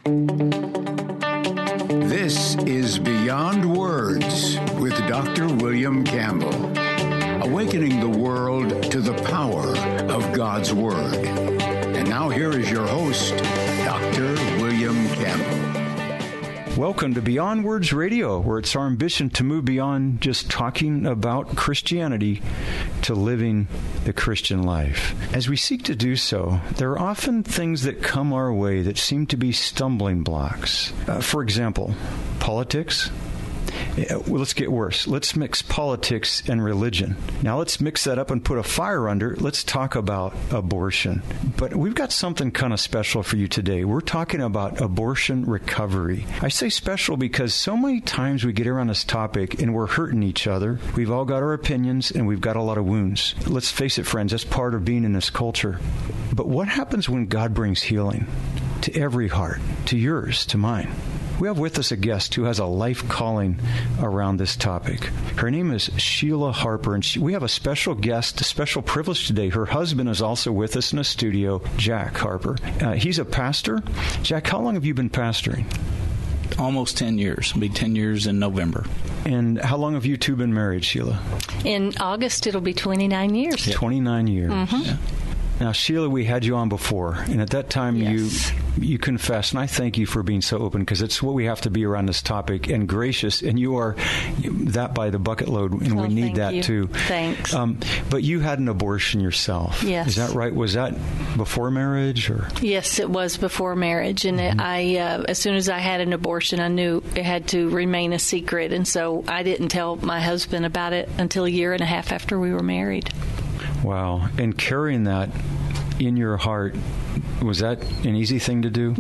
This is Beyond Words with Dr. William Campbell, awakening the world to the power of God's Word. And now here is your host, Dr. William Campbell. Welcome to Beyond Words Radio, where it's our ambition to move beyond just talking about Christianity to living the Christian life. As we seek to do so, there are often things that come our way that seem to be stumbling blocks. For example, politics. Well, let's get worse. Let's mix politics and religion. Now let's mix that up and put a fire under it. Let's talk about abortion. But we've got something kind of special for you today. We're talking about abortion recovery. I say special because so many times we get around this topic and we're hurting each other. We've all got our opinions and we've got a lot of wounds. Let's face it, friends, that's part of being in this culture. But what happens when God brings healing to every heart, to yours, to mine? We have with us a guest who has a life calling around this topic. Her name is Sheila Harper, and we have a special guest, a special privilege today. Her husband is also with us in the studio, Jack Harper. He's a pastor. Jack, how long have you been pastoring? Almost 10 years. It'll be 10 years in November. And how long have you two been married, Sheila? In August, it'll be 29 years. 29 years. Mm-hmm. Yeah. Now, Sheila, we had you on before, and at that time you confessed, and I thank you for being so open, because it's what we have to be around this topic, and gracious, and you are that by the bucket load, and we need that too. Thanks. But you had an abortion yourself. Yes. Is that right? Was that before marriage? Or? Yes, it was before marriage, and as soon as I had an abortion, I knew it had to remain a secret, and so I didn't tell my husband about it until a year and a half after we were married. Wow. And carrying that in your heart, was that an easy thing to do?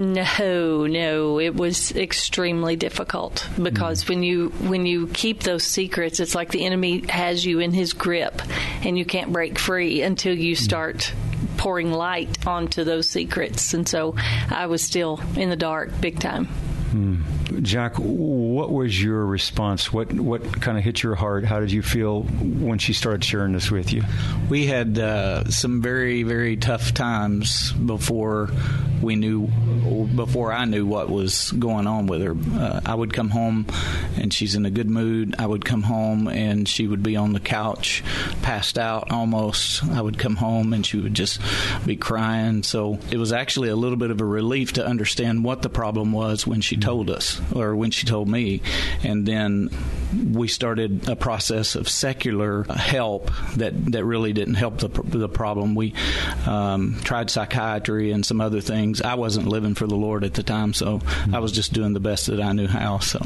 No. It was extremely difficult because when you keep those secrets, it's like the enemy has you in his grip and you can't break free until you start pouring light onto those secrets. And so I was still in the dark big time. Jack, what was your response? What kind of hit your heart? How did you feel when she started sharing this with you? We had some very, very tough times before I knew what was going on with her. I would come home and she's in a good mood. I would come home and she would be on the couch, passed out almost. I would come home and she would just be crying. So it was actually a little bit of a relief to understand what the problem was when she told us, or when she told me. And then we started a process of secular help that really didn't help the problem. We tried psychiatry and some other things. I wasn't living for the Lord at the time, so I was just doing the best that I knew how. So,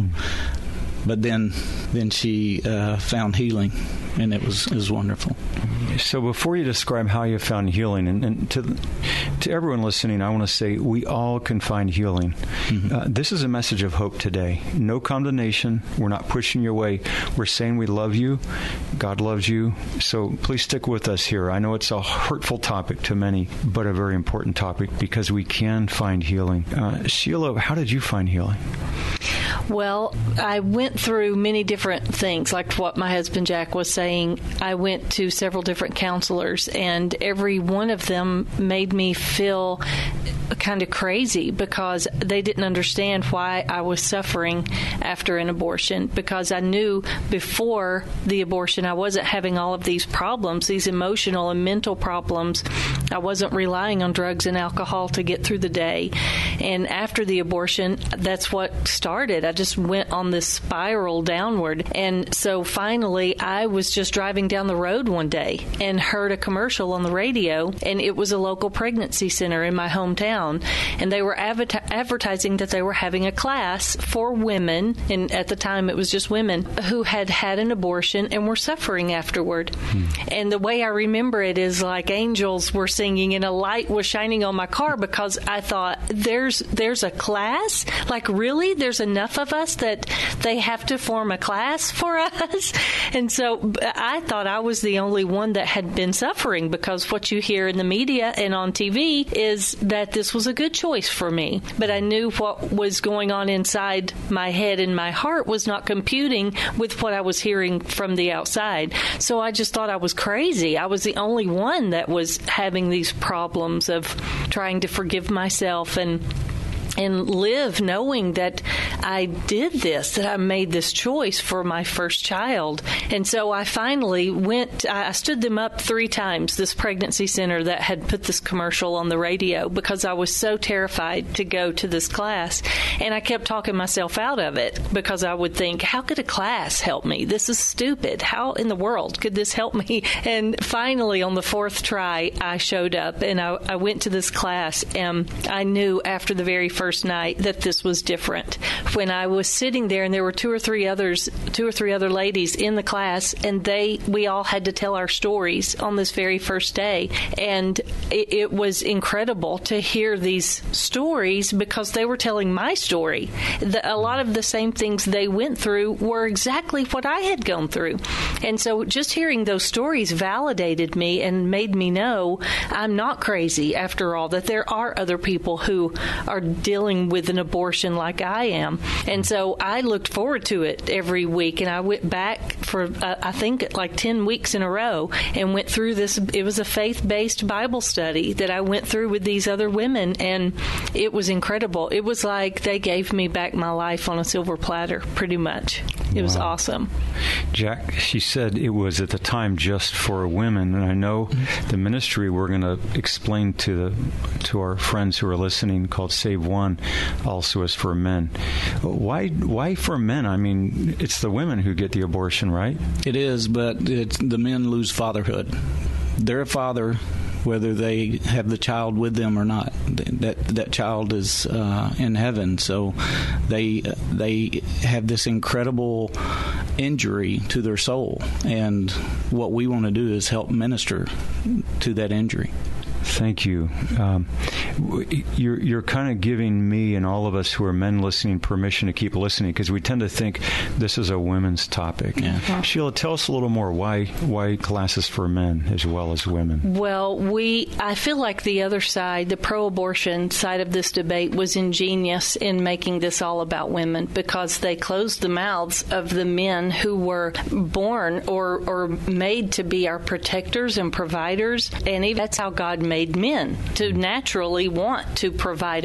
but then she found healing, and it was wonderful. So before you describe how you found healing, and to everyone listening, I want to say we all can find healing. Mm-hmm. This is a message of hope today. No condemnation. We're not pushing you away. We're saying we love you. God loves you. So please stick with us here. I know it's a hurtful topic to many, but a very important topic because we can find healing. Sheila, how did you find healing? Well, I went through many different things, like what my husband Jack was saying. I went to several different counselors, and every one of them made me feel kind of crazy because they didn't understand why I was suffering after an abortion, because I knew before the abortion I wasn't having all of these problems, these emotional and mental problems. I wasn't relying on drugs and alcohol to get through the day. And after the abortion, that's what started. I just went on this spiral downward. And so finally, I was just driving down the road one day and heard a commercial on the radio, and it was a local pregnancy center in my hometown. And they were advertising that they were having a class for women, and at the time it was just women, who had had an abortion and were suffering afterward. And the way I remember it is like angels were singing and a light was shining on my car, because I thought, there's a class? Like, really? There's enough of us that they have to form a class for us? And so I thought I was the only one that had been suffering, because what you hear in the media and on TV is that this was a good choice for me. But I knew what was going on inside my head and my heart was not computing with what I was hearing from the outside. So I just thought I was crazy. I was the only one that was having these problems of trying to forgive myself and live knowing that I did this, that I made this choice for my first child. And so I finally I stood them up 3 times, this pregnancy center that had put this commercial on the radio, because I was so terrified to go to this class. And I kept talking myself out of it because I would think, how could a class help me? This is stupid. How in the world could this help me? And finally, on the 4th try, I showed up and I went to this class, and I knew after the very first night that this was different. When I was sitting there, and there were two or three other ladies in the class, and we all had to tell our stories on this very first day. And it was incredible to hear these stories because they were telling my story. A lot of the same things they went through were exactly what I had gone through. And so just hearing those stories validated me and made me know I'm not crazy after all, that there are other people who are dealing with an abortion like I am. And so I looked forward to it every week, and I went back for I think like 10 weeks in a row and went through this. It was a faith-based Bible study that I went through with these other women, and it was incredible. It was like they gave me back my life on a silver platter, pretty much. It was awesome. Jack, she said it was at the time just for women, and I know the ministry we're going to explain to our friends who are listening, called Save One, also is for men. Why for men? I mean, it's the women who get the abortion, right? It is, but the men lose fatherhood. They're a father whether they have the child with them or not. That child is in heaven, so they have this incredible injury to their soul, and what we want to do is help minister to that injury. Thank you. You're kind of giving me and all of us who are men listening permission to keep listening, because we tend to think this is a women's topic. Yeah. Sheila, tell us a little more why classes for men as well as women. Well, I feel like the other side, the pro-abortion side of this debate, was ingenious in making this all about women, because they closed the mouths of the men who were born or made to be our protectors and providers, and even that's how God made men, to naturally want to provide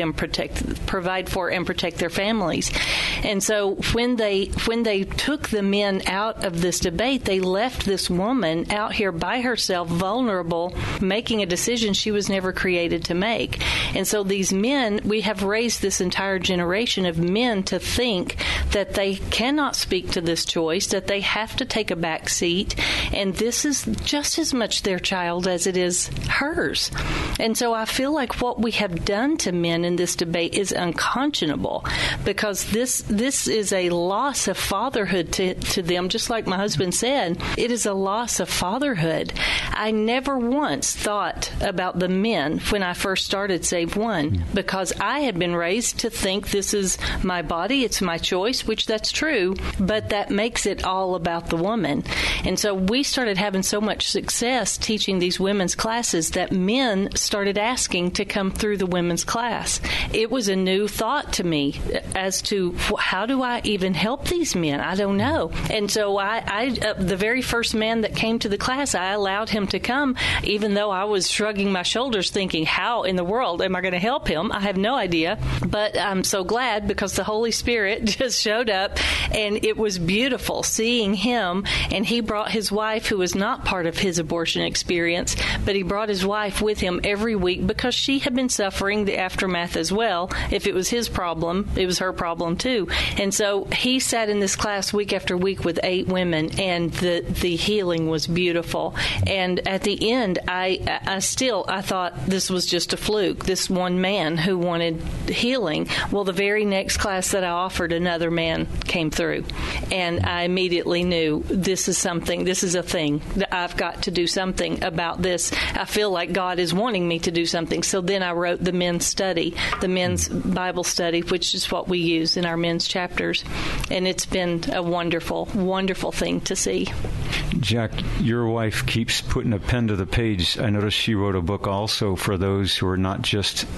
for and protect their families. And so when they took the men out of this debate, they left this woman out here by herself, vulnerable, making a decision she was never created to make. And so these men, we have raised this entire generation of men to think that they cannot speak to this choice, that they have to take a back seat, and this is just as much their child as it is hers. And so I feel like what we have done to men in this debate is unconscionable, because this is a loss of fatherhood to them. Just like my husband said, it is a loss of fatherhood. I never once thought about the men when I first started Save One, because I had been raised to think this is my body, it's my choice, which that's true, but that makes it all about the woman. And so we started having so much success teaching these women's classes that men started asking to come through the women's class. It was a new thought to me as to how do I even help these men? I don't know. And so I the very first man that came to the class, I allowed him to come, even though I was shrugging my shoulders thinking, how in the world am I going to help him? I have no idea. But I'm so glad, because the Holy Spirit just showed up, and it was beautiful seeing him. And he brought his wife, who was not part of his abortion experience, but he brought his wife with him every week, because she had been suffering the aftermath as well. If it was his problem, it was her problem too. And so he sat in this class week after week with 8 women, and the healing was beautiful. And at the end, I thought this was just a fluke, this one man who wanted healing. Well, the very next class that I offered, another man came through, and I immediately knew this is a thing, that I've got to do something about this. I feel like God is wanting me to do something. So then I wrote the men's study, the men's Bible study, which is what we use in our men's chapters. And it's been a wonderful, wonderful thing to see. Jack, your wife keeps putting a pen to the page. I noticed she wrote a book also for those who are not just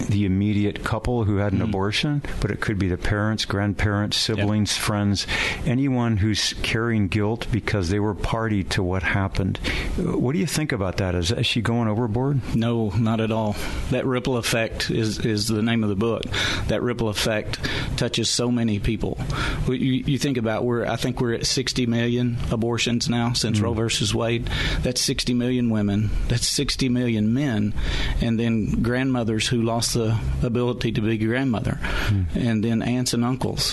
the immediate couple who had an abortion, but it could be the parents, grandparents, siblings, friends, anyone who's carrying guilt because they were party to what happened. What do you think about that? Is she going overboard? No, not at all. That ripple effect is the name of the book. That ripple effect touches so many people. You think about, I think we're at 60 million abortions now since Roe versus Wade. That's 60 million women. That's 60 million men. And then grandmothers who lost the ability to be grandmother. And then aunts and uncles.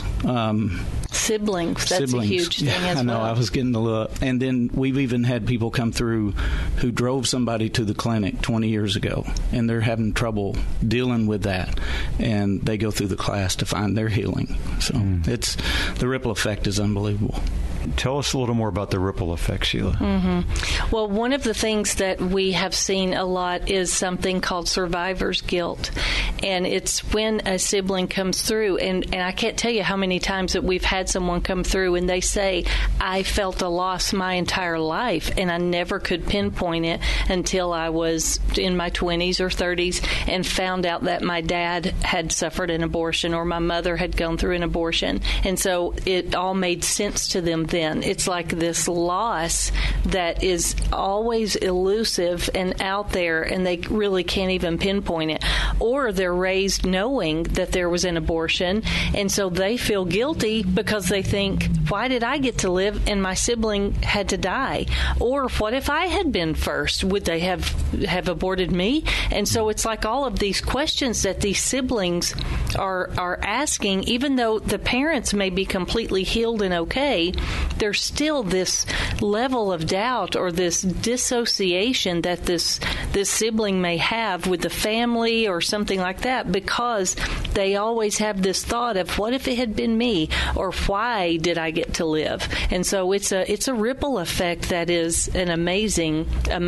Siblings. That's a huge thing as well. I know. I was getting the look. And then we've even had people come through who drove somebody to the clinic 20 years ago, and they're having trouble dealing with that. And they go through the class to find their healing. So it's the ripple effect is unbelievable. Tell us a little more about the ripple effect, Sheila. Well, one of the things that we have seen a lot is something called survivor's guilt. And it's when a sibling comes through, and I can't tell you how many times that we've had someone come through and they say, I felt a loss my entire life, and I never could pinpoint it until I was in my 20s or 30s and found out that my dad had suffered an abortion or my mother had gone through an abortion. And so it all made sense to them then. It's like this loss that is always elusive and out there, and they really can't even pinpoint it. Or they're raised knowing that there was an abortion, and so they feel guilty because they think, why did I get to live and my sibling had to die? Or what if I had been first? Would they have aborted me? And so it's like all of these questions that these siblings are asking, even though the parents may be completely healed and okay, there's still this level of doubt or this dissociation that this sibling may have with the family or something like that, because they always have this thought of, what if it had been me, or why did I get to live? And so it's a ripple effect that is an amazing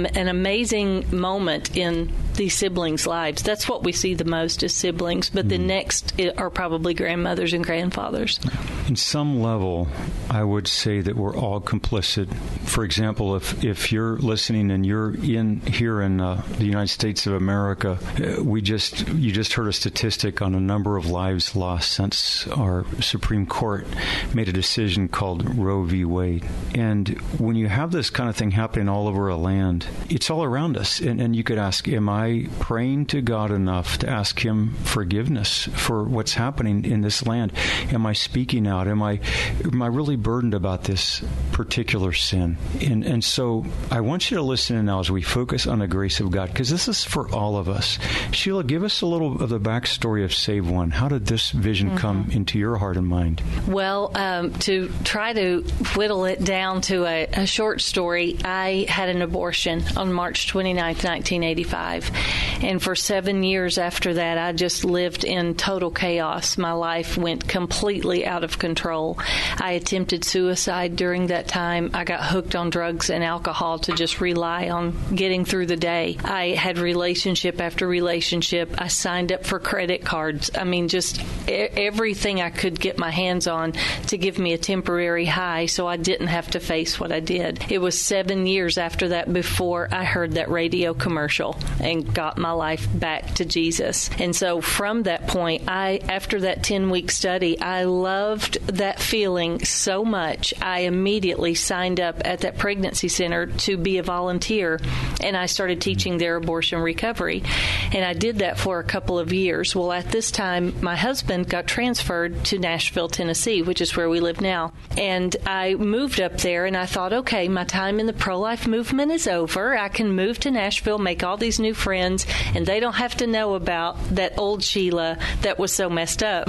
moment in these siblings' lives. That's what we see the most as siblings, but the next are probably grandmothers and grandfathers. In some level, I would say that we're all complicit. For example, if you're listening and you're here in the United States of America, you just heard a statistic on a number of lives lost since our Supreme Court made a decision called Roe v. Wade. And when you have this kind of thing happening all over a land, it's all around us. And you could ask, am I praying to God enough to ask Him forgiveness for what's happening in this land? Am I speaking out? Am I really burdened about this particular sin? And so I want you to listen in now as we focus on the grace of God, because this is for all of us. Sheila, give us a little of the backstory of Save One. How did this vision come into your heart and mind? Well, to try to whittle it down to a short story, I had an abortion on March 29th, 1985. And for 7 years after that, I just lived in total chaos. My life went completely out of control. I attempted suicide during that time. I got hooked on drugs and alcohol to just rely on getting through the day. I had relationship after relationship. I signed up for credit cards. I mean, just everything I could get my hands on to give me a temporary high so I didn't have to face what I did. It was 7 years after that before I heard that radio commercial and got my life back to Jesus. And so from that point, after that 10-week study, I loved that feeling so much. I immediately signed up at that pregnancy center to be a volunteer, and I started teaching their abortion recovery. And I did that for a couple of years. Well, at this time, my husband got transferred to Nashville, Tennessee, which is where we live now. And I moved up there, and I thought, okay, my time in the pro-life movement is over. I can move to Nashville, make all these new friends, and they don't have to know about that old Sheila that was so messed up.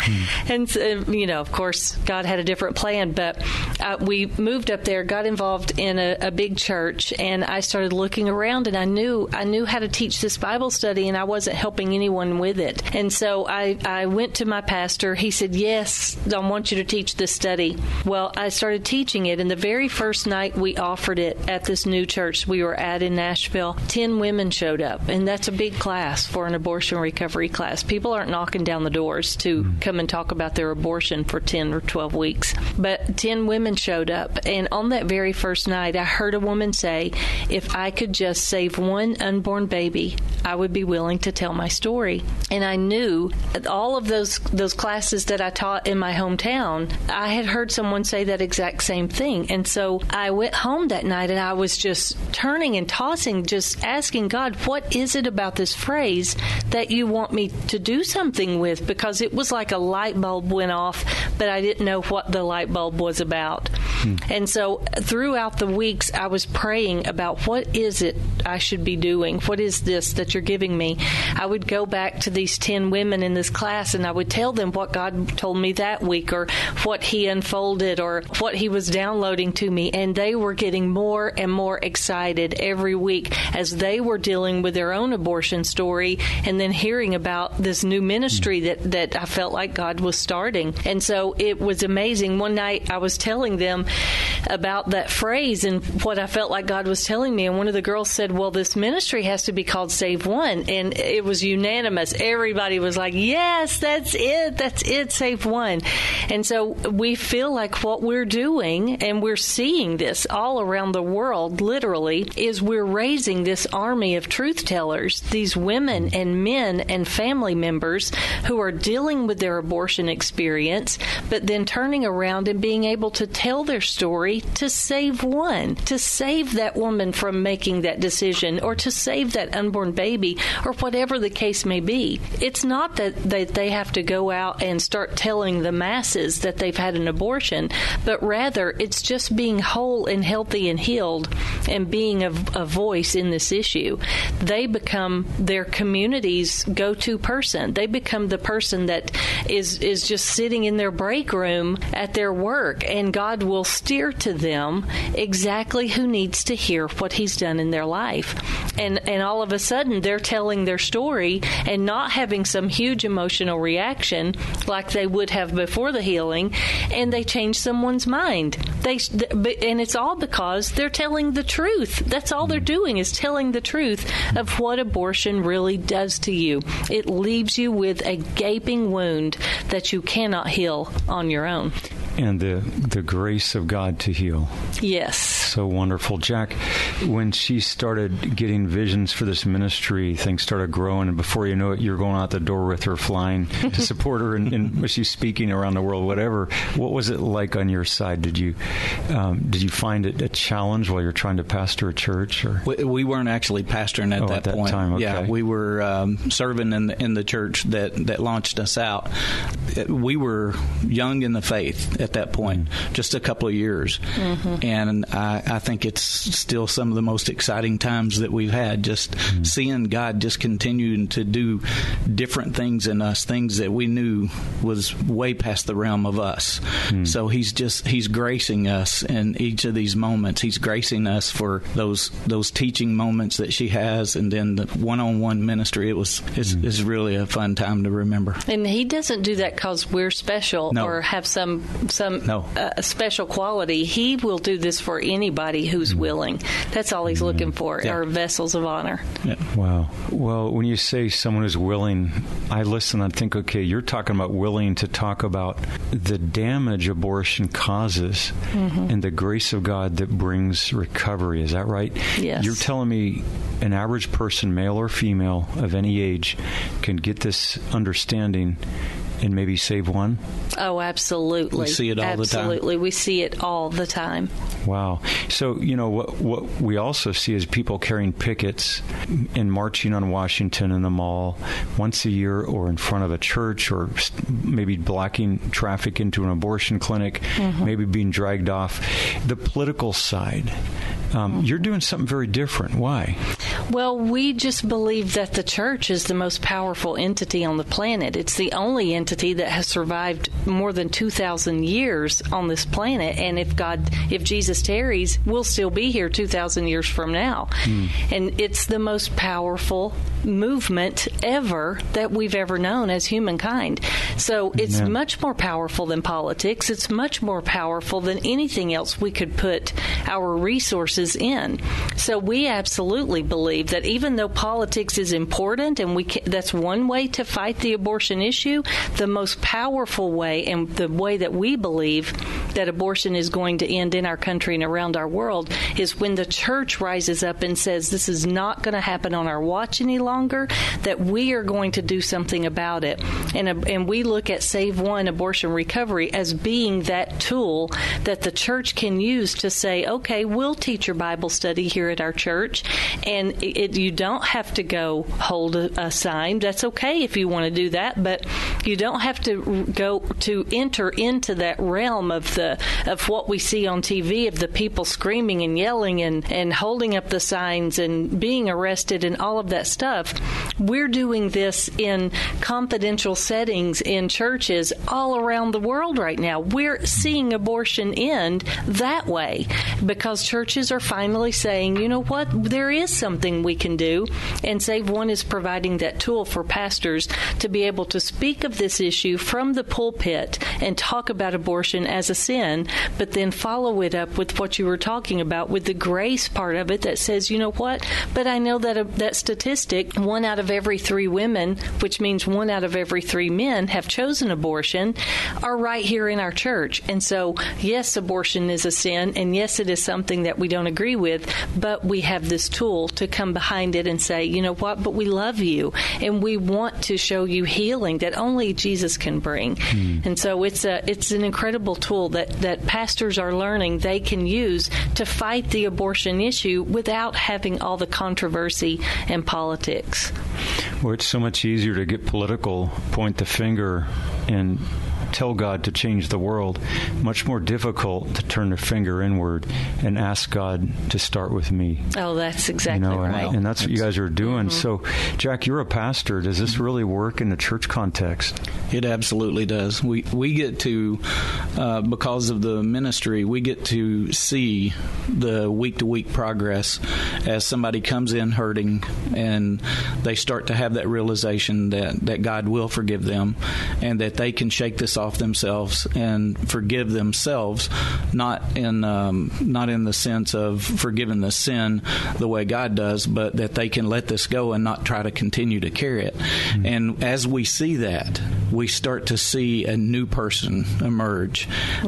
And, of course, God had a different plan. But we moved up there, got involved in a big church, and I started looking around, and I knew how to teach this Bible study, and I wasn't helping anyone with it. And so I went to my pastor. He said, yes, I want you to teach this study. Well, I started teaching it, and the very first night we offered it at this new church we were at in Nashville, 10 women showed up. up, and that's a big class for an abortion recovery class. People aren't knocking down the doors to come and talk about their abortion for 10 or 12 weeks. But 10 women showed up, and on that very first night, I heard a woman say, if I could just save one unborn baby, I would be willing to tell my story. And I knew all of those classes that I taught in my hometown, I had heard someone say that exact same thing. And so I went home that night, and I was just turning and tossing, just asking God, what is it about this phrase that you want me to do something with? Because it was like a light bulb went off, but I didn't know what the light bulb was about. And so throughout the weeks, I was praying about what is it I should be doing? What is this that you're giving me? I would go back to these 10 women in this class, and I would tell them what God told me that week, or what He unfolded, or what He was downloading to me. And they were getting more and more excited every week as they were dealing with their own abortion story, and then hearing about this new ministry that I felt like God was starting. And so it was amazing. One night I was telling them about that phrase and what I felt like God was telling me, and one of the girls said, well, this ministry has to be called Save One. And it was unanimous. Everybody was like, yes, that's it, Save One. And so we feel like what we're doing, and we're seeing this all around the world, literally, is we're raising this army of truth tellers, these women and men and family members who are dealing with their abortion experience, but then turning around and being able to tell their story to save one, to save that woman from making that decision, or to save that unborn baby, or whatever the case may be. It's not that they have to go out and start telling the masses that they've had an abortion, but rather it's just being whole and healthy and healed and being a voice in this issue. They become their community's go-to person. They become the person that is just sitting in their break room at their work, and God will steer to them exactly who needs to hear what He's done in their life. And all of a sudden, they're telling their story and not having some huge emotional reaction like they would have before the healing, and they change someone's mind. And it's all because they're telling the truth. That's all they're doing, is telling the truth of what abortion really does to you. It leaves you with a gaping wound that you cannot heal on your own. And the grace of God to heal. Yes. So wonderful. Jack, when she started getting visions for this ministry, things started growing, and before you know it, you're going out the door with her, flying to support her, and she's speaking around the world, whatever. What was it like on your side? Did you find it a challenge while you're trying to pastor a church? Or? We weren't actually pastoring at that point. Time, okay. Yeah, we were serving in the church that launched us out. We were young in the faith at that point, just a couple of years. And I think it's still some of the most exciting times that we've had, just seeing God just continuing to do different things in us, things that we knew was way past the realm of us. So He's gracing us in each of these moments. He's gracing us for those teaching moments that she has, and then the one-on-one ministry. It's really a fun time to remember. And He doesn't do that because we're special or have some special quality. He will do this for anybody who's willing. That's all He's looking for, are vessels of honor. Yeah. Wow. Well, when you say someone who's willing, I listen and think, okay, you're talking about willing to talk about the damage abortion causes and the grace of God that brings recovery. Is that right? Yes. You're telling me an average person, male or female, of any age, can get this understanding and maybe save one? Oh, absolutely. We see it all the time. Absolutely. We see it all the time. Wow. So, what we also see is people carrying pickets and marching on Washington in the mall once a year, or in front of a church, or maybe blocking traffic into an abortion clinic, maybe being dragged off. The political side. You're doing something very different. Why? Well, we just believe that the church is the most powerful entity on the planet. It's the only entity that has survived more than 2,000 years on this planet. And if Jesus tarries, we'll still be here 2,000 years from now. And it's the most powerful movement ever that we've ever known as humankind. So it's much more powerful than politics. It's much more powerful than anything else we could put our resources in. So we absolutely believe that even though politics is important, and that's one way to fight the abortion issue, the most powerful way, and the way that we believe that abortion is going to end in our country and around our world, is when the church rises up and says, this is not going to happen on our watch any longer, that we are going to do something about it. And we look at Save One Abortion Recovery as being that tool that the church can use to say, okay, we'll teach your Bible study here at our church, and you don't have to go hold a sign. That's okay if you want to do that, but you don't have to go to enter into that realm of what we see on TV, of the people screaming and yelling and holding up the signs and being arrested and all of that stuff. We're doing this in confidential settings in churches all around the world right now. We're seeing abortion end that way because churches are finally saying, you know what, there is something we can do, and Save One is providing that tool for pastors to be able to speak of this issue from the pulpit and talk about abortion as a sin, but then follow it up with what you were talking about, with the grace part of it that says, you know what, but I know that statistic, 1 out of every 3 women, which means 1 out of every 3 men have chosen abortion, are right here in our church. And so, yes, abortion is a sin, and yes, it is something that we don't agree with, but we have this tool to come behind it and say, you know what, but we love you, and we want to show you healing that only Jesus can bring. And so it's an incredible tool that pastors are learning they can use to fight the abortion issue without having all the controversy and politics. Well, it's so much easier to get political, point the finger, and tell God to change the world. Much more difficult to turn the finger inward and ask God to start with me. Oh, that's exactly right. And that's what you guys are doing. So, Jack, you're a pastor. Does this really work in the church context? It absolutely does. We get to, because of the ministry, we get to see the week-to-week progress as somebody comes in hurting and they start to have that realization that God will forgive them and that they can shake this off themselves and forgive themselves, not in the sense of forgiving the sin the way God does, but that they can let this go and not try to continue to carry it. And as we see that, we start to see a new person emerge.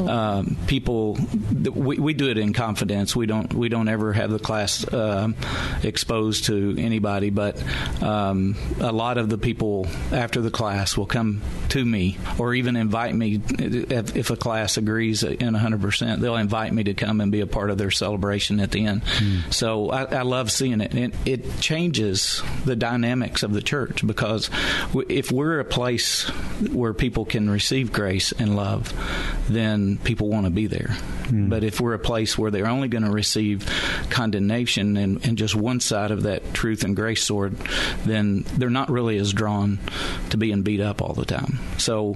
People, we do it in confidence. We don't ever have the class exposed to anybody, but a lot of the people after the class will come to me or even invite me. If a class agrees in 100%, they'll invite me to come and be a part of their celebration at the end. So I love seeing it. And it changes the dynamics of the church, because if we're a place where people can receive grace and love, then people want to be there. But if we're a place where they're only going to receive condemnation and just one side of that truth and grace sword, then they're not really as drawn to being beat up all the time. So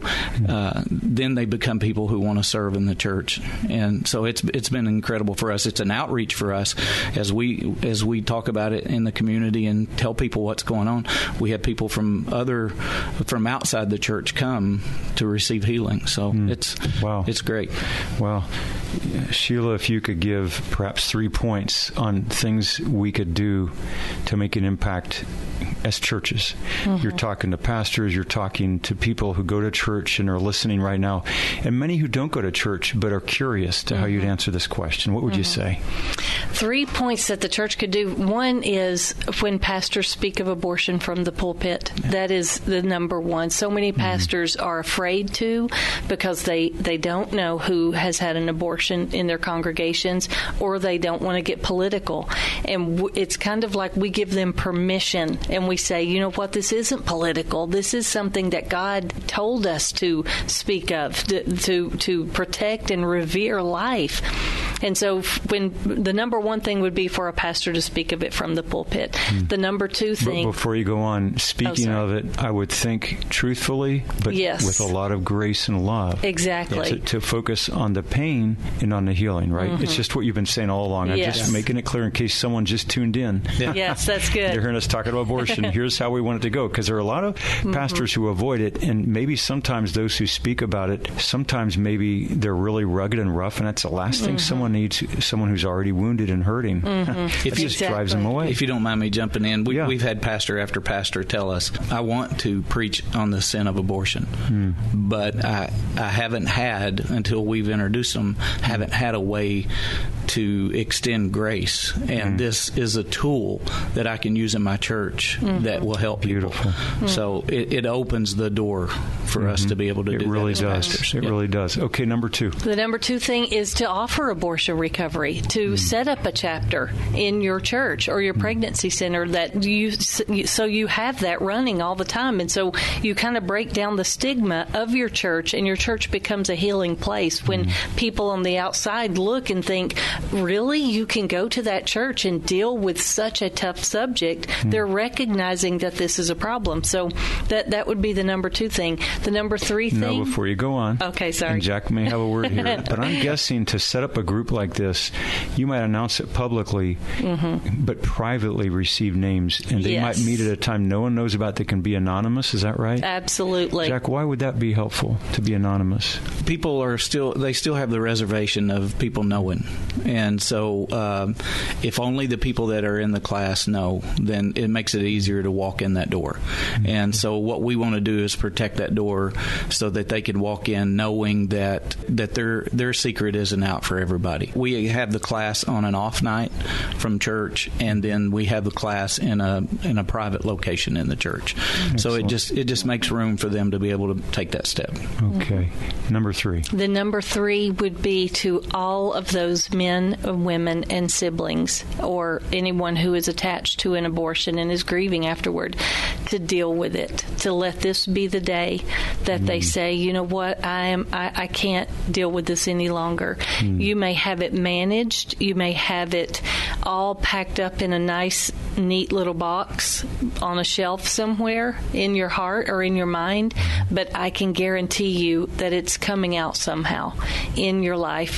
then they become people who want to serve in the church. And so it's been incredible for us. It's an outreach for us as we talk about it in the community and tell people what's going on. We have people from outside the church come to receive healing. So it's great. Wow. Sheila, if you could give perhaps 3 points on things we could do to make an impact as churches. You're talking to pastors, you're talking to people who go to church and are listening right now, and many who don't go to church but are curious to how you'd answer this question. What would you say? 3 points that the church could do. One is when pastors speak of abortion from the pulpit. That is the number one. So many pastors are afraid to, because they don't know who has had an abortion in their congregations, or they don't want to get political. And it's kind of like we give them permission and we say, you know what, this isn't political. This is something that God told us to speak of, to protect and revere life. And so when the number one thing would be for a pastor to speak of it from the pulpit. The number two thing... But before you go on, speaking of it, I would think truthfully, but with a lot of grace and love. Exactly. To focus on the pain and on the healing, right? It's just what you've been saying all along. I'm just making it clear in case someone just tuned in. Yes, that's good. They're hearing us talking about abortion. Here's how we want it to go. Because there are a lot of pastors who avoid it, and maybe sometimes those who speak about it, sometimes maybe they're really rugged and rough, and that's the last thing someone needs, someone who's already wounded and hurting. It just drives them away. If you don't mind me jumping in, we've had pastor after pastor tell us, I want to preach on the sin of abortion, but I haven't had, until we've introduced them, haven't had a way to extend grace. And this is a tool that I can use in my church that will help people. So it opens the door for us to be able to do really that as pastors. It really does. Okay, number two. The number two thing is to offer abortion recovery, to set up a chapter in your church or your pregnancy center that you have that running all the time. And so you kind of break down the stigma of your church, and your church becomes a healing place. When people on the outside look and think, really, you can go to that church and deal with such a tough subject, they're recognizing that this is a problem. So that would be the number two thing. The number three thing... No, before you go on. Okay, sorry. And Jack may have a word here. But I'm guessing to set up a group like this, you might announce it publicly, but privately receive names. And they might meet at a time no one knows about that can be anonymous. Is that right? Absolutely. Jack, why would that be helpful, to be anonymous? People are still have the reservation of people knowing. And so if only the people that are in the class know, then it makes it easier to walk in that door. And so what we want to do is protect that door so that they can walk in knowing that their secret isn't out for everybody. We have the class on an off night from church, and then we have the class in a private location in the church. Excellent. So it just makes room for them to be able to take that step. Okay. Number three. The number three would be to all of those men, women, and siblings, or anyone who is attached to an abortion and is grieving afterward, to deal with it, to let this be the day that they say, you know what, I can't deal with this any longer. You may have it managed, you may have it all packed up in a nice, neat little box on a shelf somewhere in your heart or in your mind, but I can guarantee you that it's coming out somehow in your life,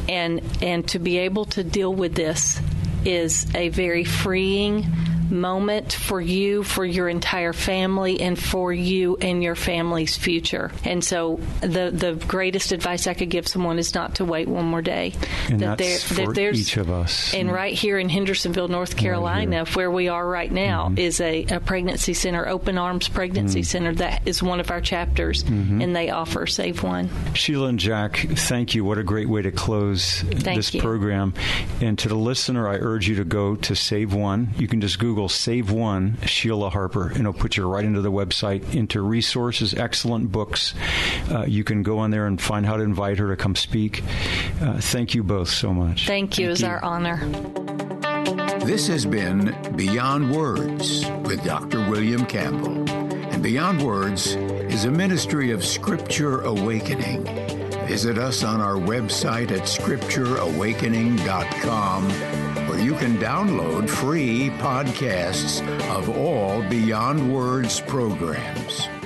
and to be able to deal with this is a very freeing moment for you, for your entire family, and for you and your family's future. And so the greatest advice I could give someone is not to wait one more day. And that's for each of us. And right here in Hendersonville, North Carolina, where we are right now, is a pregnancy center, Open Arms Pregnancy Center. That is one of our chapters, and they offer Save One. Sheila and Jack, thank you. What a great way to close this program. And to the listener, I urge you to go to Save One. You can just Google Save One, Sheila Harper, and it'll put you right into the website, into resources, excellent books. You can go on there and find how to invite her to come speak. Thank you both so much. Thank you. It's our honor. This has been Beyond Words with Dr. William Campbell. And Beyond Words is a ministry of Scripture Awakening. Visit us on our website at scriptureawakening.com, where you can download free podcasts of all Beyond Words programs.